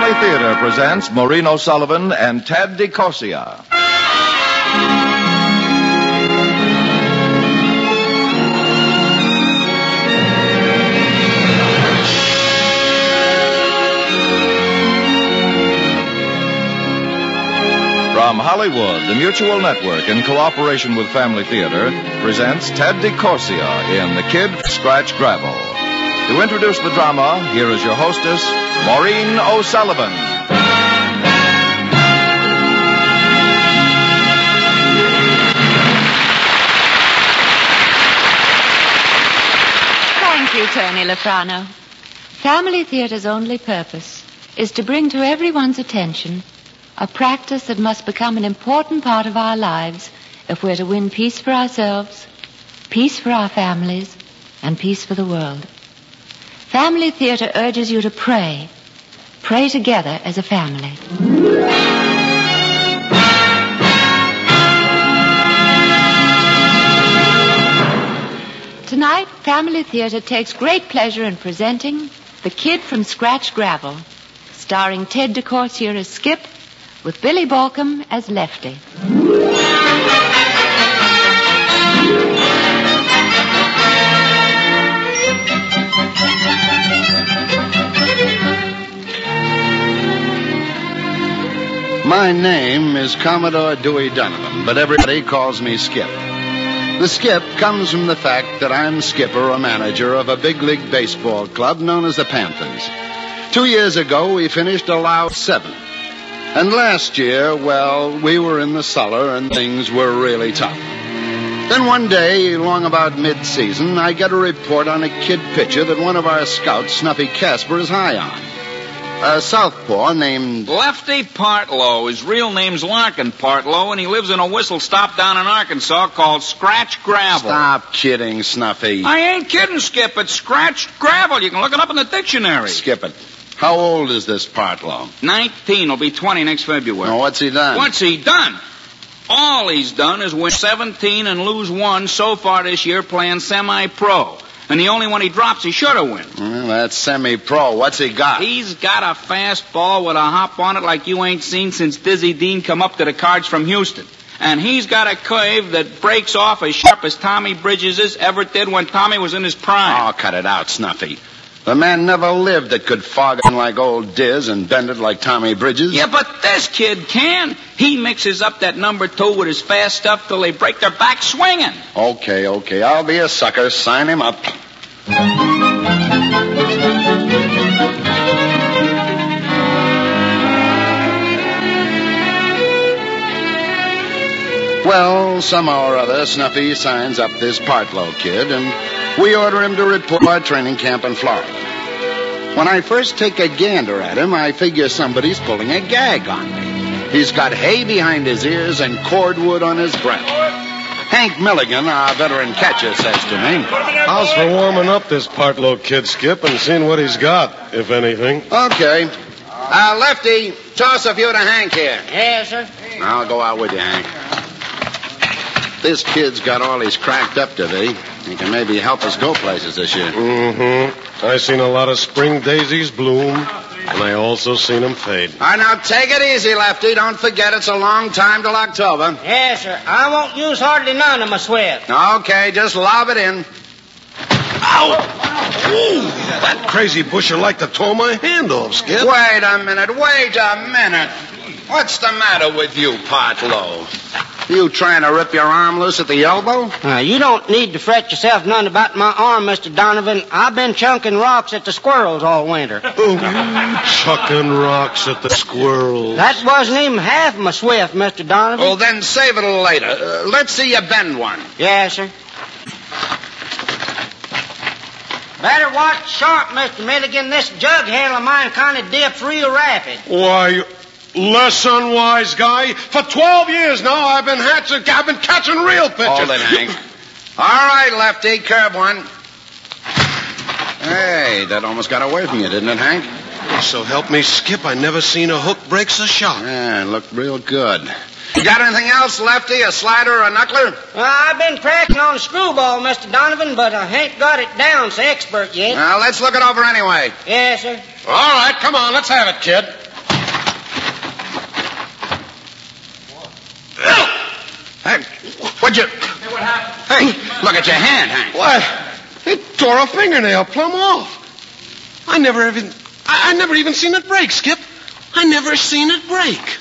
Family Theater presents Maureen O'Sullivan and Ted DeCorsia. From Hollywood, the Mutual Network, in cooperation with Family Theater, presents Ted DeCorsia in The Kid Scratch Gravel. To introduce the drama, here is your hostess, Maureen O'Sullivan. Thank you, Tony Lafrano. Family Theater's only purpose is to bring to everyone's attention a practice that must become an important part of our lives if we're to win peace for ourselves, peace for our families, and peace for the world. Family Theater urges you to pray. Pray together as a family. Tonight, Family Theater takes great pleasure in presenting The Kid from Scratch Gravel, starring Ted DeCorsia as Skip, with Billy Balcom as Lefty. My name is Commodore Dewey Donovan, but everybody calls me Skip. The Skip comes from the fact that I'm skipper or manager of a big league baseball club known as the Panthers. 2 years ago, we finished allowed 7th. And last year, well, we were in the cellar and things were really tough. Then one day, along about mid-season, I get a report on a kid pitcher that one of our scouts, Snuffy Casper, is high on. A southpaw named Lefty Partlow. His real name's Larkin Partlow, and he lives in a whistle stop down in Arkansas called Scratch Gravel. Stop kidding, Snuffy. I ain't kidding, Skip. It's Scratch Gravel. You can look it up in the dictionary. Skip it. How old is this Partlow? 19. He'll be 20 next February. Now, what's he done? What's he done? All he's done is win 17 and lose 1 so far this year playing semi-pro. And the only one he drops, he should have won. Well, that's semi-pro. What's he got? He's got a fastball with a hop on it like you ain't seen since Dizzy Dean come up to the Cards from Houston. And he's got a curve that breaks off as sharp as Tommy Bridges' ever did when Tommy was in his prime. Oh, cut it out, Snuffy. The man never lived that could fog in like old Diz and bend it like Tommy Bridges. Yeah, but this kid can. He mixes up that number 2 with his fast stuff till they break their back swinging. Okay. I'll be a sucker. Sign him up. Well, somehow or other, Snuffy signs up this Partlow kid, and we order him to report our training camp in Florida. When I first take a gander at him, I figure somebody's pulling a gag on me. He's got hay behind his ears and cordwood on his breath. Hank Milligan, our veteran catcher, says to me, "How's for warming up this Partlow kid, Skip, and seeing what he's got, if anything?" Okay. Lefty, toss a few to Hank here. Yes, sir. I'll go out with you, Hank. This kid's got all he's cracked up to be. He can maybe help us go places this year. Mm-hmm. I seen a lot of spring daisies bloom, and I also seen them fade. All right, now take it easy, Lefty. Don't forget it's a long time till October. Yes, sir. I won't use hardly none of my sweat. Okay, just lob it in. Ow! Ooh, that crazy busher like to tore my hand off, Skip. Wait a minute. What's the matter with you, Partlow? You trying to rip your arm loose at the elbow? You don't need to fret yourself none about my arm, Mr. Donovan. I've been chunking rocks at the squirrels all winter. Chucking rocks at the squirrels. That wasn't even half my swift, Mr. Donovan. Well, then save it a later. Let's see you bend one. Yes, sir. Better watch sharp, Mr. Milligan. This jug handle of mine kind of dips real rapid. Why, listen, wise guy. For 12 years now, I've been catching real pitches. Hold it, Hank. All right, Lefty, curve one. Hey, that almost got away from you, didn't it, Hank? So help me, Skip, I never seen a hook break so sharp. Yeah, it looked real good. You got anything else, Lefty? A slider or a knuckler? I've been practicing on a screwball, Mr. Donovan, but I ain't got it down so expert yet. Now, let's look it over anyway. Yes, sir. All right, come on, let's have it, kid. Hey, what'd you... Hey, what happened? Hey, look at your hand, Hank. What? It tore a fingernail plumb off. I never even seen it break, Skip. I never seen it break.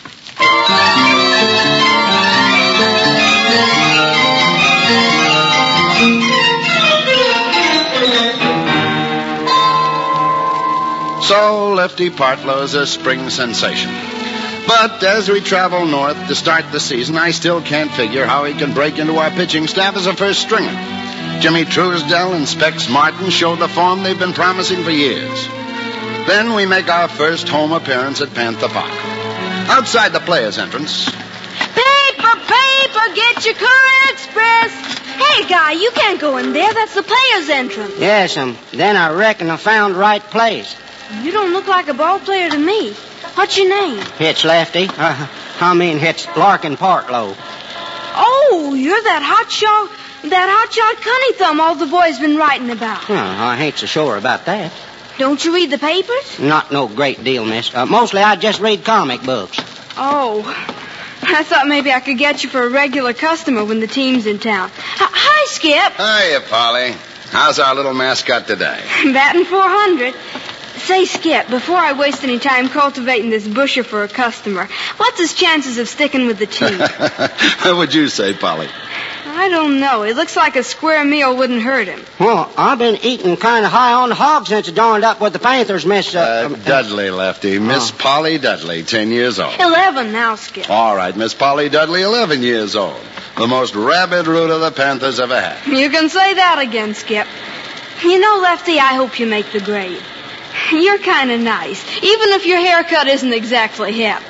So, Lefty Partlow's a spring sensation. But as we travel north to start the season, I still can't figure how he can break into our pitching staff as a first stringer. Jimmy Truesdell and Specs Martin show the form they've been promising for years. Then we make our first home appearance at Panther Park. Outside the players' entrance... Paper, get your Courier Express. Hey, Guy, you can't go in there. That's the players' entrance. Yes, then I reckon I found the right place. You don't look like a ball player to me. What's your name? It's Lefty. It's Larkin Partlow. Oh, you're that hotshot Cunny Thumb all the boys been writing about. I ain't so sure about that. Don't you read the papers? Not no great deal, miss. Mostly I just read comic books. Oh, I thought maybe I could get you for a regular customer when the team's in town. Hi, Skip. Hiya, Polly. How's our little mascot today? Batting 400. Say, Skip, before I waste any time cultivating this busher for a customer, what's his chances of sticking with the team? What would you say, Polly? I don't know. It looks like a square meal wouldn't hurt him. Well, I've been eating kind of high on the hog since I joined up with the Panthers, Miss... Dudley, Lefty. Miss Polly Dudley, 10 years old. 11 now, Skip. All right, Miss Polly Dudley, 11 years old. The most rabid rooter the Panthers ever had. You can say that again, Skip. You know, Lefty, I hope you make the grade. You're kind of nice, even if your haircut isn't exactly hip.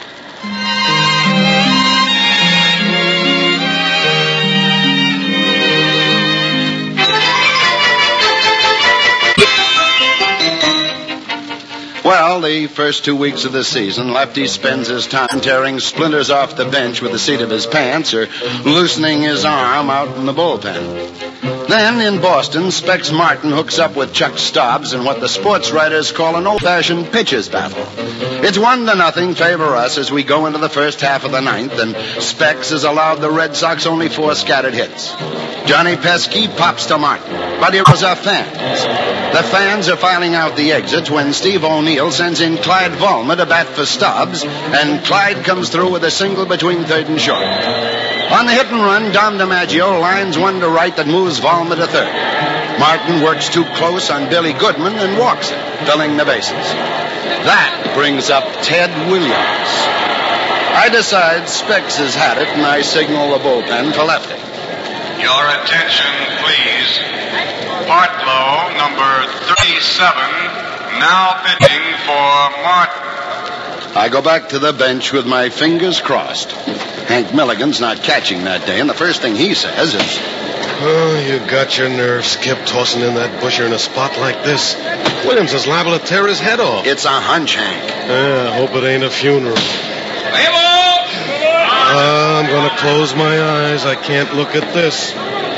Well, the first 2 weeks of the season, Lefty spends his time tearing splinters off the bench with the seat of his pants or loosening his arm out in the bullpen. Then, in Boston, Specs Martin hooks up with Chuck Stobbs in what the sports writers call an old-fashioned pitcher's battle. It's 1-0 favor us as we go into the first half of the ninth, and Specs has allowed the Red Sox only 4 scattered hits. Johnny Pesky pops to Martin, but here was our fans. The fans are filing out the exits when Steve O'Neill sends in Clyde Vollmer to bat for Stobbs, and Clyde comes through with a single between third and short. On the hit and run, Dom DiMaggio lines one to right that moves Vollmer to third. Martin works too close on Billy Goodman and walks it, filling the bases. That brings up Ted Williams. I decide Specs has had it, and I signal the bullpen for Lefty. Your attention, please. Partlow, number 37, now pitching for Martin. I go back to the bench with my fingers crossed. Hank Milligan's not catching that day, and the first thing he says is... Oh, you got your nerve, Skip, tossing in that busher in a spot like this. Williams is liable to tear his head off. It's a hunch, Hank. I hope it ain't a funeral. Hey, ball! I'm going to close my eyes. I can't look at this.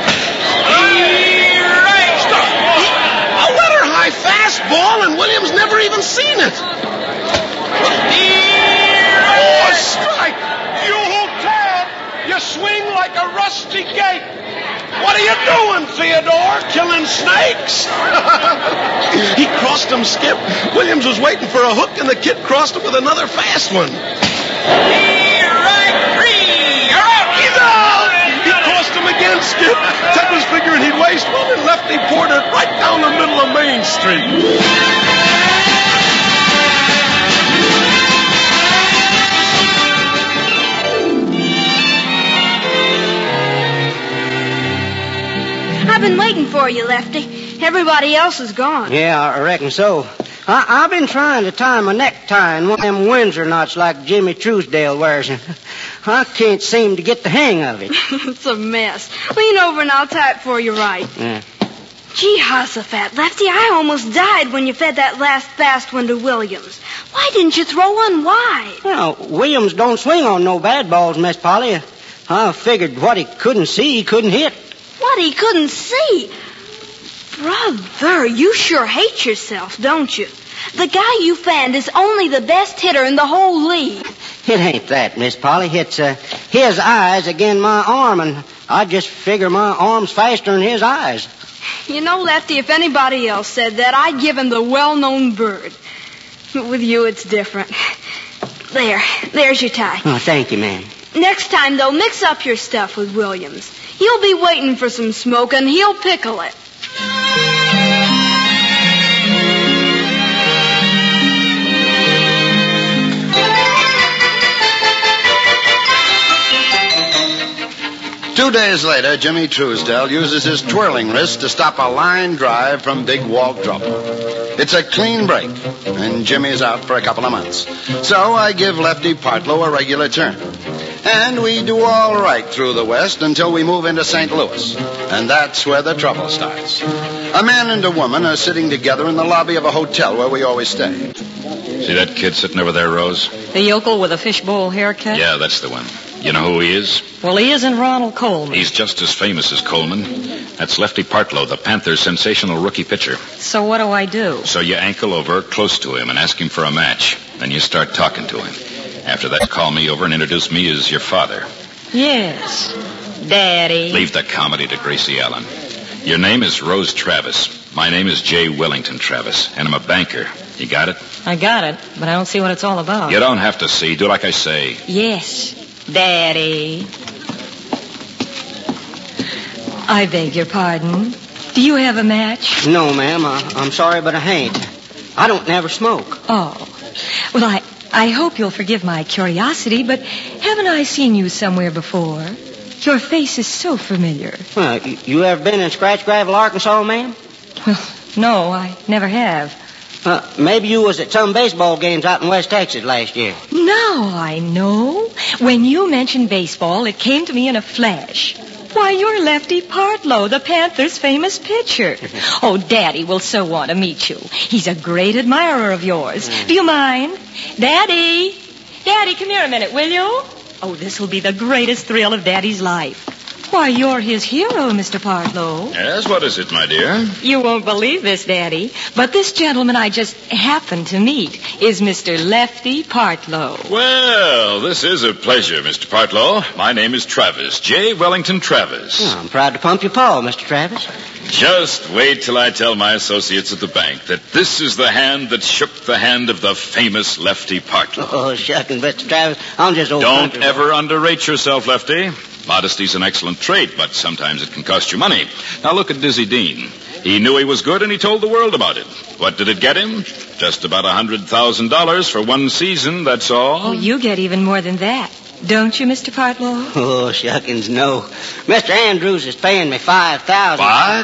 Stop! A weather high fastball, and Williams never even seen it. Oh, a strike! You Ted! You swing like a rusty gate. What are you doing, Theodore? Killing snakes? He crossed him, Skip. Williams was waiting for a hook, and the kid crossed him with another fast one. He's out! He crossed him again, Skip. Ted was figuring he'd waste one, and Lefty poured it right down the middle of Main Street. I've been waiting for you, Lefty. Everybody else is gone. Yeah, I reckon so. I've been trying to tie my necktie in one of them Windsor knots like Jimmy Truesdale wears. I can't seem to get the hang of it. It's a mess. Lean over and I'll tie it for you right. Yeah. Gee, Hossafat, Lefty, I almost died when you fed that last fast one to Williams. Why didn't you throw one wide? Well, Williams don't swing on no bad balls, Miss Polly. I figured what he couldn't see, he couldn't hit. What he couldn't see? Brother, you sure hate yourself, don't you? The guy you fanned is only the best hitter in the whole league. It ain't that, Miss Polly. It's his eyes again my arm, and I just figure my arm's faster than his eyes. You know, Lefty, if anybody else said that, I'd give him the well-known bird. But with you, it's different. There's your tie. Oh, thank you, ma'am. Next time, though, mix up your stuff with Williams. He'll be waiting for some smoke, and he'll pickle it. Two days later, Jimmy Truesdell uses his twirling wrist to stop a line drive from Big Walt Drummer. It's a clean break, and Jimmy's out for a couple of months. So I give Lefty Partlow a regular turn. And we do all right through the West until we move into St. Louis. And that's where the trouble starts. A man and a woman are sitting together in the lobby of a hotel where we always stay. See that kid sitting over there, Rose? The yokel with a fishbowl haircut? Yeah, that's the one. You know who he is? Well, he isn't Ronald Coleman. He's just as famous as Coleman. That's Lefty Partlow, the Panthers' sensational rookie pitcher. So what do I do? So you ankle over close to him and ask him for a match. Then you start talking to him. After that, call me over and introduce me as your father. Yes, Daddy. Leave the comedy to Gracie Allen. Your name is Rose Travis. My name is J. Wellington Travis, and I'm a banker. You got it? I got it, but I don't see what it's all about. You don't have to see. Do like I say. Yes, Daddy. I beg your pardon. Do you have a match? No, ma'am. I'm sorry, but I ain't. I don't never smoke. Oh. Well, I hope you'll forgive my curiosity, but haven't I seen you somewhere before? Your face is so familiar. Well, you ever been in Scratch Gravel, Arkansas, ma'am? Well, no, I never have. Maybe you was at some baseball games out in West Texas last year. Now I know. When you mentioned baseball, it came to me in a flash. Why, you're Lefty Partlow, the Panthers' famous pitcher. Oh, Daddy will so want to meet you. He's a great admirer of yours. Do you mind? Daddy! Daddy, come here a minute, will you? Oh, this will be the greatest thrill of Daddy's life. Why, you're his hero, Mr. Partlow. Yes, what is it, my dear? You won't believe this, Daddy, but this gentleman I just happened to meet is Mr. Lefty Partlow. Well, this is a pleasure, Mr. Partlow. My name is Travis, J. Wellington Travis. Oh, I'm proud to pump your paw, Mr. Travis. Just wait till I tell my associates at the bank that this is the hand that shook the hand of the famous Lefty Partlow. Oh, shucking, Mr. Travis, I'm just old Don't country ever underrate yourself, Lefty. Modesty's an excellent trait, but sometimes it can cost you money. Now look at Dizzy Dean. He knew he was good, and he told the world about it. What did it get him? Just about $100,000 for one season, that's all. Oh, you get even more than that, don't you, Mr. Partlow? Oh, shuckings, no. Mr. Andrews is paying me $5,000. What?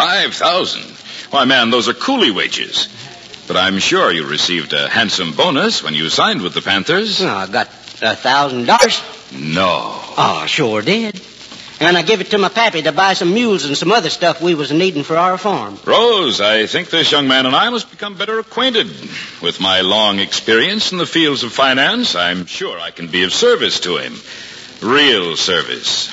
$5,000? Why, man, those are coolie wages. But I'm sure you received a handsome bonus when you signed with the Panthers. Oh, I got $1,000. No. Oh, sure did. And I give it to my pappy to buy some mules and some other stuff we was needing for our farm. Rose, I think this young man and I must become better acquainted. With my long experience in the fields of finance, I'm sure I can be of service to him. Real service.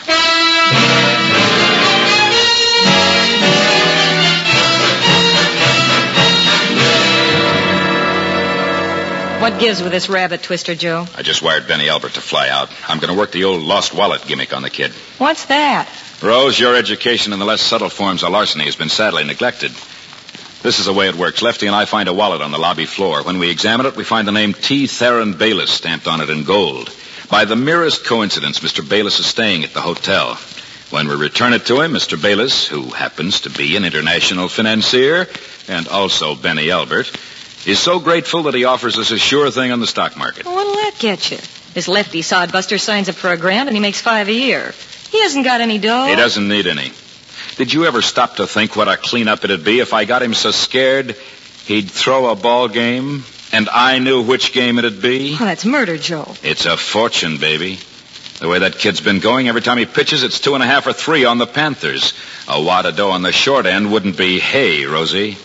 What gives with this rabbit twister, Joe? I just wired Benny Albert to fly out. I'm going to work the old lost wallet gimmick on the kid. What's that? Rose, your education in the less subtle forms of larceny has been sadly neglected. This is the way it works. Lefty and I find a wallet on the lobby floor. When we examine it, we find the name T. Theron Bayless stamped on it in gold. By the merest coincidence, Mr. Bayless is staying at the hotel. When we return it to him, Mr. Bayless, who happens to be an international financier, and also Benny Albert, is so grateful that he offers us a sure thing on the stock market. Well, what'll that get you? This Lefty sodbuster signs up for $1,000 and he makes $5 a year. He hasn't got any dough. He doesn't need any. Did you ever stop to think what a cleanup it'd be if I got him so scared he'd throw a ball game and I knew which game it'd be? Oh, that's murder, Joe. It's a fortune, baby. The way that kid's been going, every time he pitches, it's 2.5 or 3 on the Panthers. A wad of dough on the short end wouldn't be hay, Rosie.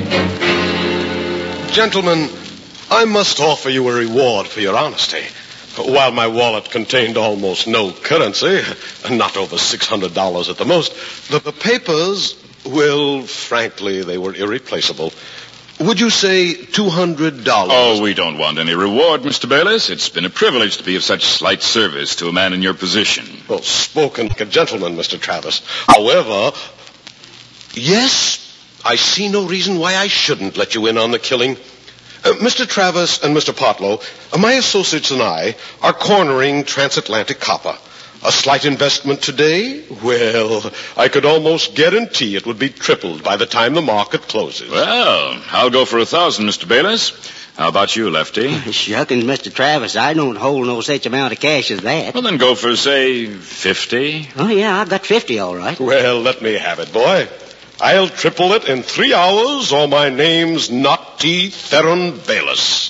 Gentlemen, I must offer you a reward for your honesty. While my wallet contained almost no currency, not over $600 at the most, the papers, well, frankly, they were irreplaceable. Would you say $200? Oh, we don't want any reward, Mr. Bayless. It's been a privilege to be of such slight service to a man in your position. Well, spoken like a gentleman, Mr. Travis. However, yes, I see no reason why I shouldn't let you in on the killing. Mr. Travis and Mr. Partlow, my associates and I are cornering Transatlantic Copper. A slight investment today? Well, I could almost guarantee it would be tripled by the time the market closes. Well, I'll go for 1,000, Mr. Bayless. How about you, Lefty? Shuckins, Mr. Travis, I don't hold no such amount of cash as that. Well, then go for, say, 50. Oh, yeah, I've got 50, all right. Well, let me have it, boy. I'll triple it in 3 hours, or my name's not T. Theron Bayless.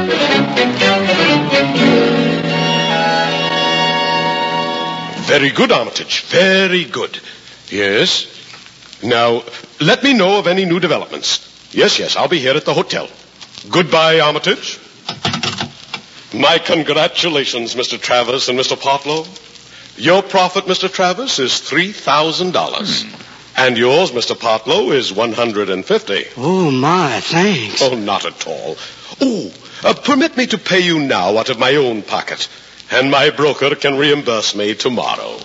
Very good, Armitage. Very good. Yes. Now, let me know of any new developments. Yes, I'll be here at the hotel. Goodbye, Armitage. My congratulations, Mr. Travis and Mr. Partlow. Your profit, Mr. Travis, is $3,000. And yours, Mr. Partlow, is $150. Oh, my, thanks. Oh, not at all. Permit me to pay you now out of my own pocket. And my broker can reimburse me tomorrow.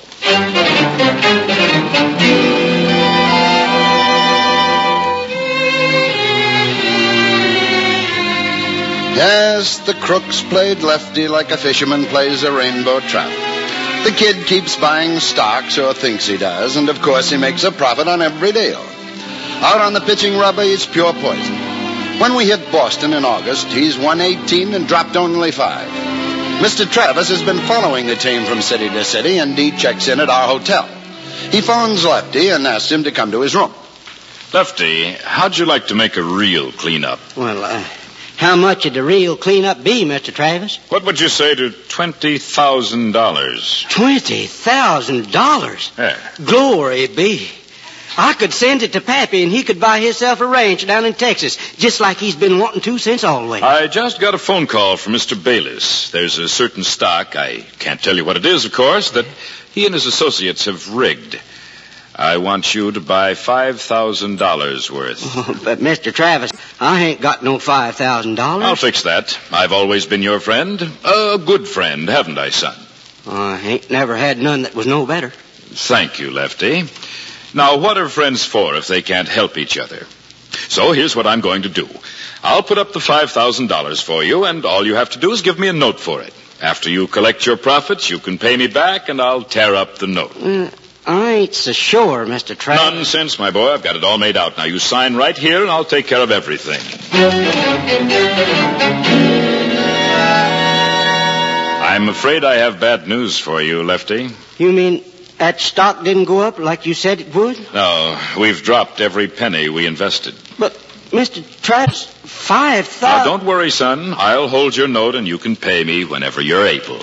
Yes, the crooks played Lefty like a fisherman plays a rainbow trout. The kid keeps buying stocks, or thinks he does, and of course he makes a profit on every deal. Out on the pitching rubber, he's pure poison. When we hit Boston in August, he's won 18 and dropped only 5. Mr. Travis has been following the team from city to city, and he checks in at our hotel. He phones Lefty and asks him to come to his room. Lefty, how'd you like to make a real cleanup? Well, how much would the real cleanup be, Mr. Travis? What would you say to $20,000? $20,000? Yeah. Glory be. I could send it to Pappy, and he could buy himself a ranch down in Texas, just like he's been wanting to since always. I just got a phone call from Mr. Bayless. There's a certain stock, I can't tell you what it is, of course, that he and his associates have rigged. I want you to buy $5,000 worth. Oh, but, Mr. Travis, I ain't got no $5,000. I'll fix that. I've always been your friend. A good friend, haven't I, son? I ain't never had none that was no better. Thank you, Lefty. Now, what are friends for if they can't help each other? So here's what I'm going to do. I'll put up the $5,000 for you, and all you have to do is give me a note for it. After you collect your profits, you can pay me back, and I'll tear up the note. I ain't so sure, Mr. Travis. Nonsense, my boy. I've got it all made out. Now, you sign right here, and I'll take care of everything. I'm afraid I have bad news for you, Lefty. You mean that stock didn't go up like you said it would? No, we've dropped every penny we invested. But, Mr. Travis, $5,000... Now, don't worry, son. I'll hold your note, and you can pay me whenever you're able.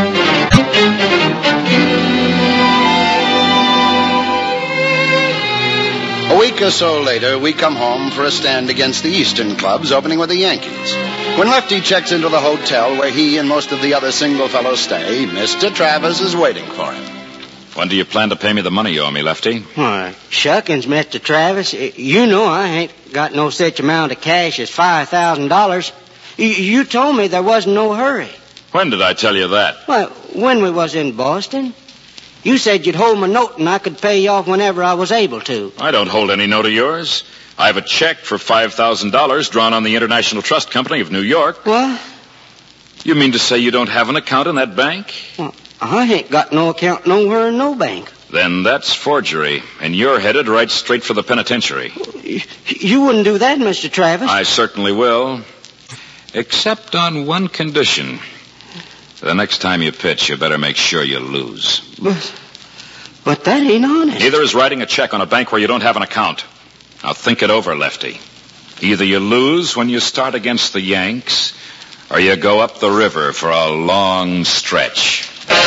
A week or so later, we come home for a stand against the Eastern clubs, opening with the Yankees. When Lefty checks into the hotel where he and most of the other single fellows stay, Mr. Travis is waiting for him. When do you plan to pay me the money you owe me, Lefty? Why, shuckins, Mr. Travis. You know I ain't got no such amount of cash as $5,000. You told me there wasn't no hurry. When did I tell you that? Well, when we was in Boston. You said you'd hold my note and I could pay you off whenever I was able to. I don't hold any note of yours. I have a check for $5,000 drawn on the International Trust Company of New York. What? You mean to say you don't have an account in that bank? Well, I ain't got no account nowhere in no bank. Then that's forgery, and you're headed right straight for the penitentiary. You wouldn't do that, Mr. Travis. I certainly will. Except on one condition. The next time you pitch, you better make sure you lose. But that ain't honest. Neither is writing a check on a bank where you don't have an account. Now think it over, Lefty. Either you lose when you start against the Yanks, or you go up the river for a long stretch.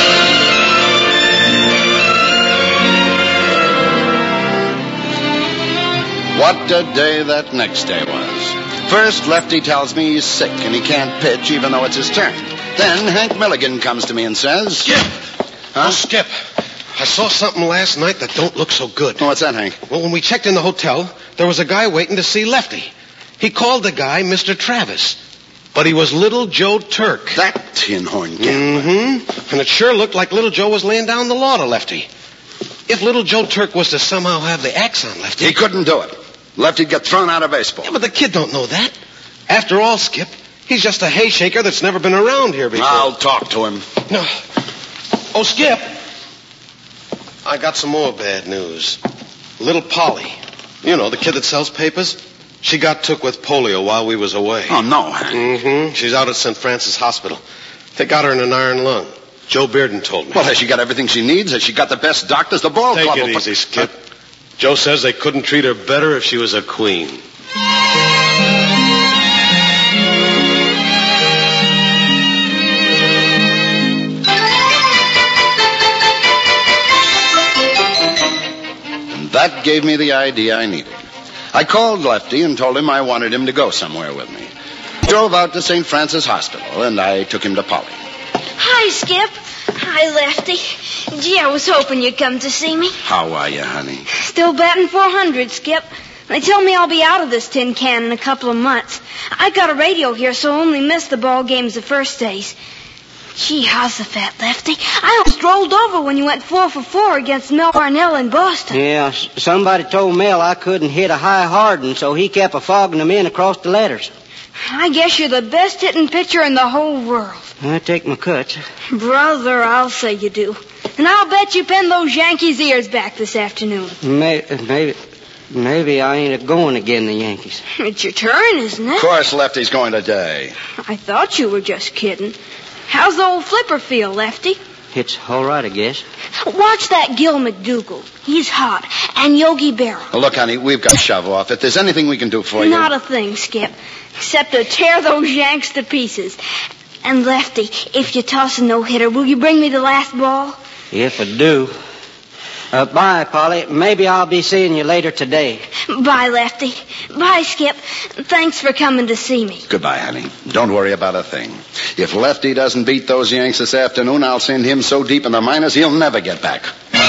What a day that next day was. First, Lefty tells me he's sick and he can't pitch even though it's his turn. Then Hank Milligan comes to me and says... Skip! Huh? Oh, Skip. I saw something last night that don't look so good. Oh, what's that, Hank? Well, when we checked in the hotel, there was a guy waiting to see Lefty. He called the guy Mr. Travis. But he was Little Joe Turk. That tin horn gambler. Mm-hmm. And it sure looked like Little Joe was laying down the law to Lefty. If Little Joe Turk was to somehow have the axe on Lefty... He couldn't do it. Lefty'd get thrown out of baseball. Yeah, but the kid don't know that. After all, Skip, he's just a hay shaker that's never been around here before. I'll talk to him. No. Oh, Skip. I got some more bad news. Little Polly. You know, the kid that sells papers. She got took with polio while we was away. Oh, no, Hank. Mm-hmm. She's out at St. Francis Hospital. They got her in an iron lung. Joe Bearden told me. Well, has she got everything she needs? Has she got the best doctors? The ball Take club... it easy, Skip. Joe says they couldn't treat her better if she was a queen. And that gave me the idea I needed. I called Lefty and told him I wanted him to go somewhere with me. Drove out to St. Francis Hospital, and I took him to Polly. Hi, Skip. Hi, Lefty. Gee, I was hoping you'd come to see me. How are you, honey? Still batting .400, Skip. They tell me I'll be out of this tin can in a couple of months. I got a radio here, so I only missed the ball games the first days. Gee, how's the fat, Lefty? I almost rolled over when you went 4 for 4 against Mel Parnell in Boston. Yeah, somebody told Mel I couldn't hit a high hard one, so he kept fogging them in across the letters. I guess you're the best hitting pitcher in the whole world. I take my cuts. Brother, I'll say you do. And I'll bet you pinned those Yankees' ears back this afternoon. Maybe I ain't going again, the Yankees. It's your turn, isn't it? Of course, Lefty's going today. I thought you were just kidding. How's the old flipper feel, Lefty? It's all right, I guess. Watch that Gil McDougal. He's hot. And Yogi Berra. Well, look, honey, we've got to shove off. If there's anything we can do for you... Not a thing, Skip. Except to tear those Yanks to pieces. And, Lefty, if you toss a no-hitter, will you bring me the last ball? If I do. Bye, Polly. Maybe I'll be seeing you later today. Bye, Lefty. Bye, Skip. Thanks for coming to see me. Goodbye, honey. Don't worry about a thing. If Lefty doesn't beat those Yanks this afternoon, I'll send him so deep in the minors he'll never get back.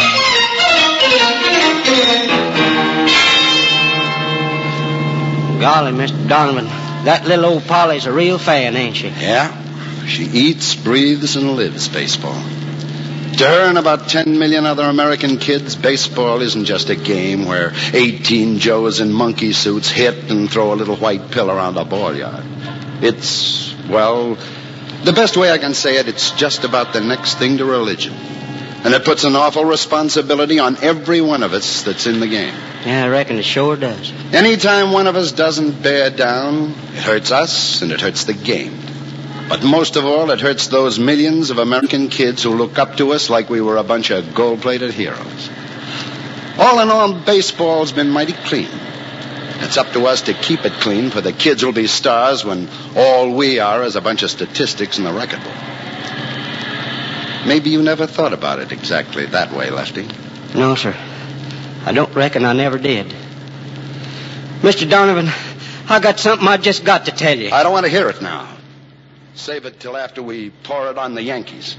Golly, Mr. Donovan, that little old Polly's a real fan, ain't she? Yeah. She eats, breathes, and lives baseball. To her and about 10 million other American kids, baseball isn't just a game where 18 Joes in monkey suits hit and throw a little white pill around a ball yard. It's, well, the best way I can say it, it's just about the next thing to religion. And it puts an awful responsibility on every one of us that's in the game. Yeah, I reckon it sure does. Anytime one of us doesn't bear down, it hurts us and it hurts the game. But most of all, it hurts those millions of American kids who look up to us like we were a bunch of gold-plated heroes. All in all, baseball's been mighty clean. It's up to us to keep it clean, for the kids will be stars when all we are is a bunch of statistics in the record book. Maybe you never thought about it exactly that way, Lefty. No, sir. I don't reckon I never did. Mr. Donovan, I got something I just got to tell you. I don't want to hear it now. Save it till after we pour it on the Yankees.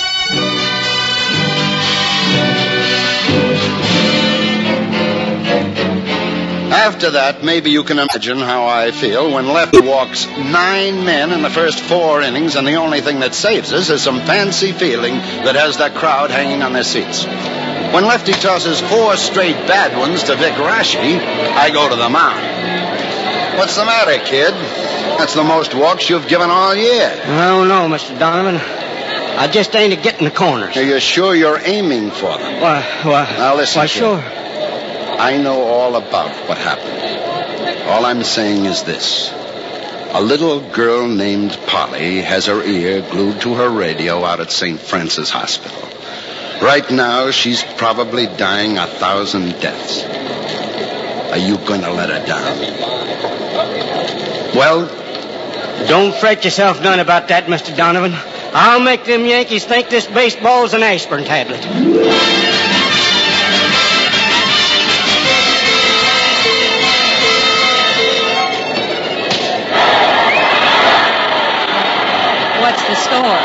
After that, maybe you can imagine how I feel when Lefty walks 9 men in the first 4 innings, and the only thing that saves us is some fancy feeling that has that crowd hanging on their seats. When Lefty tosses 4 straight bad ones to Vic Rashi, I go to the mound. What's the matter, kid? That's the most walks you've given all year. I don't know, Mr. Donovan. I just ain't getting the corners. Are you sure you're aiming for them? Why, now listen, why, kid. sure. I know all about what happened. All I'm saying is this. A little girl named Polly has her ear glued to her radio out at St. Francis Hospital. Right now, she's probably dying 1,000 deaths. Are you going to let her down? Well, don't fret yourself none about that, Mr. Donovan. I'll make them Yankees think this baseball's an aspirin tablet. What's the score?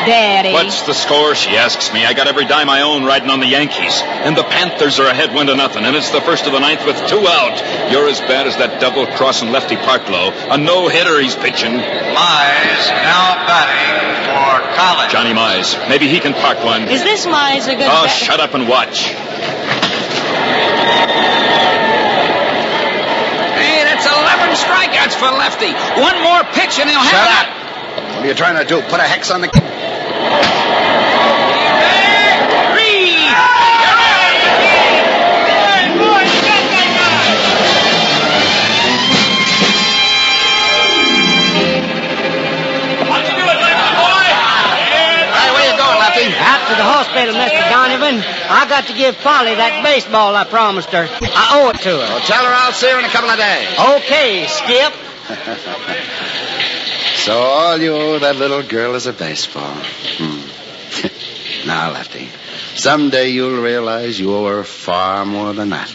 Daddy. What's the score, she asks me. I got every dime I own riding on the Yankees. And the Panthers are ahead 1-0, and it's the first of the ninth with 2 out. You're as bad as that double-crossing lefty Partlow. A no-hitter he's pitching. Mize now batting for College. Johnny Mize. Maybe he can park one. Is this Mize a good Oh, shut up and watch. Hey, that's 11 strikeouts for Lefty. One more pitch and he'll have Shut that. up! What are you trying to do? Put a hex on the... Out to the hospital, Mr. Donovan. I got to give Polly that baseball I promised her. I owe it to her. Well, tell her I'll see her in a couple of days. Okay, Skip. So all you owe that little girl is a baseball. Now, Lefty, someday you'll realize you owe her far more than that.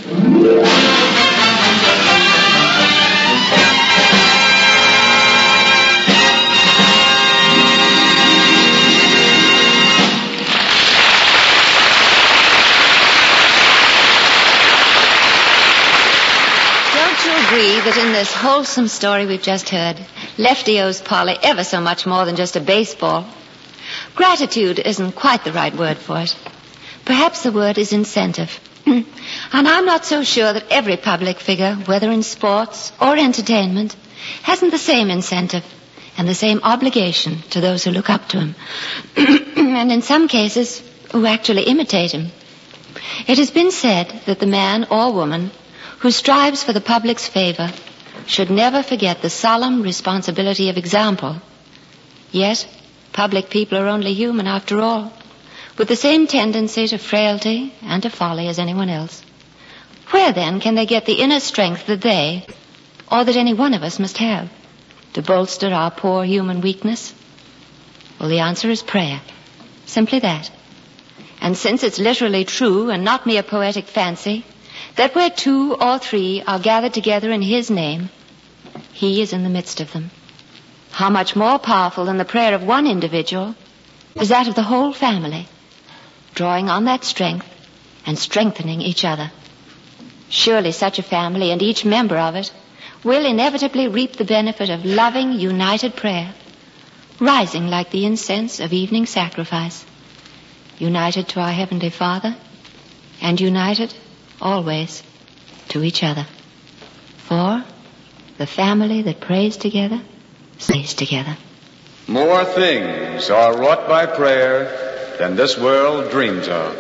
Agree that in this wholesome story we've just heard, Lefty owes Polly ever so much more than just a baseball. Gratitude isn't quite the right word for it. Perhaps the word is incentive. And I'm not so sure that every public figure, whether in sports or entertainment, hasn't the same incentive and the same obligation to those who look up to him. And in some cases, who actually imitate him. It has been said that the man or woman who strives for the public's favor should never forget the solemn responsibility of example. Yet, public people are only human after all, with the same tendency to frailty and to folly as anyone else. Where, then, can they get the inner strength that they, or that any one of us must have, to bolster our poor human weakness? Well, the answer is prayer. Simply that. And since it's literally true and not mere poetic fancy, that where 2 or 3 are gathered together in His name, He is in the midst of them. How much more powerful than the prayer of one individual is that of the whole family, drawing on that strength and strengthening each other. Surely such a family and each member of it will inevitably reap the benefit of loving, united prayer, rising like the incense of evening sacrifice, united to our Heavenly Father and united always to each other. For the family that prays together stays together. More things are wrought by prayer than this world dreams of.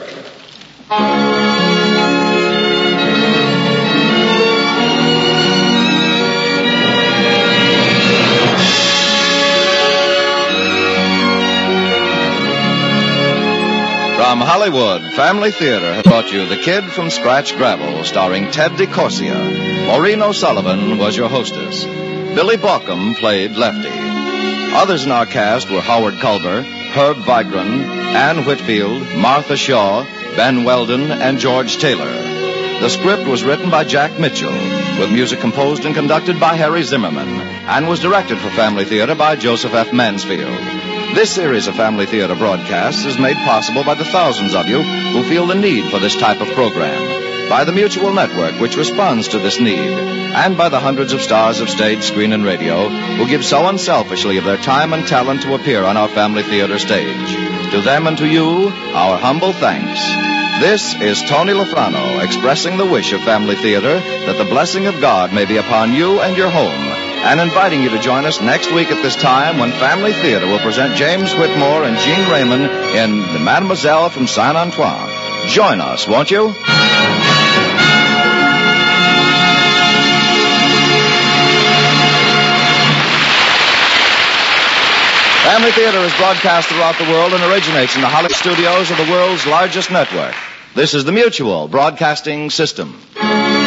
From Hollywood, Family Theater has brought you The Kid from Scratch Gravel, starring Ted DeCorsia. Maureen O'Sullivan was your hostess. Billy Baucom played Lefty. Others in our cast were Howard Culber, Herb Vigran, Ann Whitfield, Martha Shaw, Ben Weldon, and George Taylor. The script was written by Jack Mitchell, with music composed and conducted by Harry Zimmerman, and was directed for Family Theater by Joseph F. Mansfield. This series of Family Theater broadcasts is made possible by the thousands of you who feel the need for this type of program, by the Mutual Network, which responds to this need, and by the hundreds of stars of stage, screen, and radio who give so unselfishly of their time and talent to appear on our Family Theater stage. To them and to you, our humble thanks. This is Tony Lofrano expressing the wish of Family Theater that the blessing of God may be upon you and your home, and inviting you to join us next week at this time when Family Theater will present James Whitmore and Jean Raymond in The Mademoiselle from Saint Antoine. Join us, won't you? Family Theater is broadcast throughout the world and originates in the Hollywood studios of the world's largest network. This is the Mutual Broadcasting System.